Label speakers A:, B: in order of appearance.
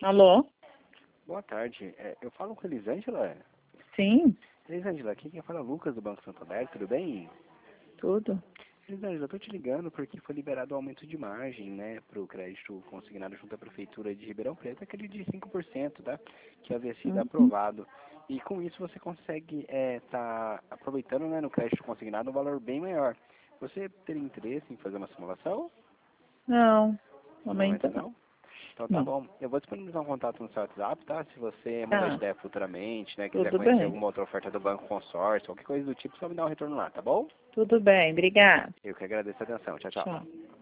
A: Alô?
B: Boa tarde. Eu falo com a Elisângela.
A: Sim,
B: Elisângela, aqui quem fala é o Lucas do Banco Santander, tudo bem?
A: tudo.
B: Elisângela, eu tô te ligando porque foi liberado o aumento de margem, né, para o crédito consignado junto à Prefeitura de Ribeirão Preto, aquele de 5%, tá? Que havia sido
A: Uhum.
B: aprovado. E com isso você consegue tá aproveitando, né, no crédito consignado um valor bem maior. Você teria interesse em fazer uma simulação?
A: Não,
B: No
A: momento
B: momento
A: não.
B: não? Então tá
A: Não.
B: bom. Eu vou disponibilizar um contato no seu WhatsApp, tá? Se você mudar de
A: Tá,
B: ideia futuramente, né? Quiser
A: tudo
B: conhecer
A: bem.
B: alguma outra oferta do banco consórcio, qualquer coisa do tipo, só me dá um retorno lá, tá bom?
A: Tudo bem, obrigada.
B: Eu que agradeço a atenção. Tchau, tchau.
A: Tchau.